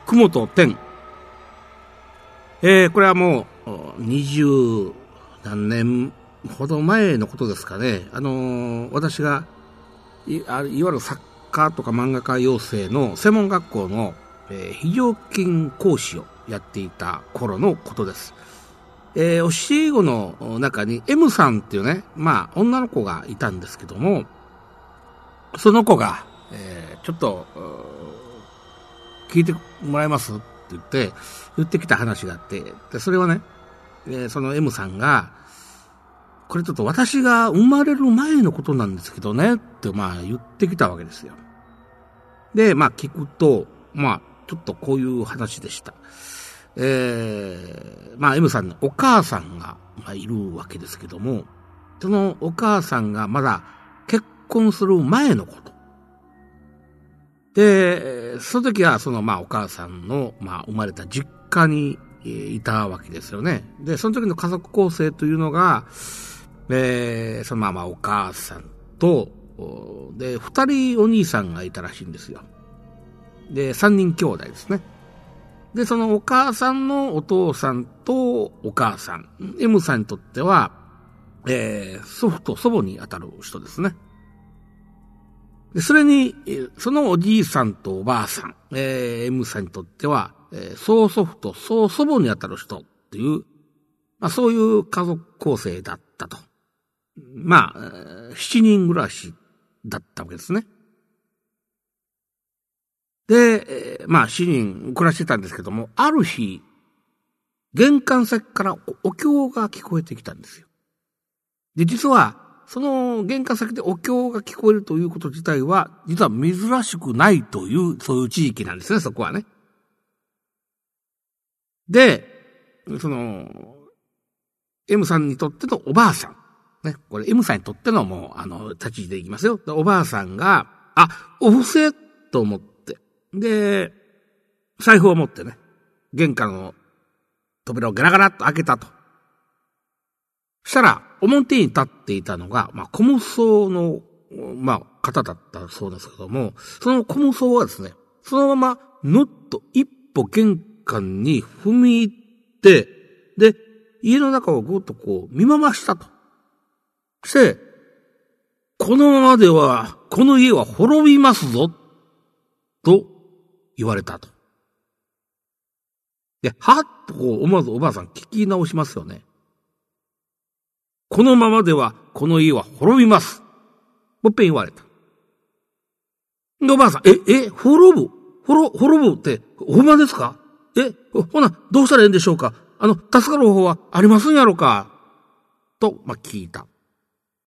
福本天。これはもう、20何年ほど前のことですかね。私が、いわゆる作家とか漫画家養成の専門学校の、非常勤講師をやっていた頃のことです。教え子の中に M さんっていうね、女の子がいたんですけども、その子が、ちょっと、聞いてもらえますって言ってきた話があって、でそれはね、その M さんが、これちょっと私が生まれる前のことなんですけどね、って言ってきたわけですよ。で、聞くと、ちょっとこういう話でした。M さんのお母さんが、いるわけですけども、そのお母さんがまだ結婚する前のこと。で、その時はそのお母さんの生まれた実家にいたわけですよね。で、その時の家族構成というのが、そのお母さんと、で、二人お兄さんがいたらしいんですよ。で、三人兄弟ですね。で、そのお母さんのお父さんとお母さん、M さんにとっては、祖父と祖母に当たる人ですね。で、それに、そのおじいさんとおばあさん、M さんにとっては、曽祖父と曽祖母に当たる人っていう、そういう家族構成だったと。7人暮らしだったわけですね。で、7人暮らしてたんですけども、ある日、玄関先からお経が聞こえてきたんですよ。で、実は、その玄関先でお経が聞こえるということ自体は、実は珍しくないという、そういう地域なんですね、そこはね。で、その、M さんにとってのおばあさん。ね、これ M さんにとってのもう、立ち位置でいきますよ。おばあさんが、お布施と思って、で、財布を持ってね、玄関の扉をガラガラっと開けたと。したら、表に立っていたのが、小無僧の、方だったそうですけども、その小無僧はですね、そのまま、ぬっと一歩玄関に踏み入って、で、家の中をぐっと見回したと。して、このままでは、この家は滅びますぞ、と言われたと。で、はっと思わずおばあさん聞き直しますよね。このままでは、この家は滅びます。もっぺん言われた。で、おばあさん、滅ぶって、ほんまですか？ほな、どうしたらいいんでしょうか？助かる方法はありますんやろか？と、聞いた。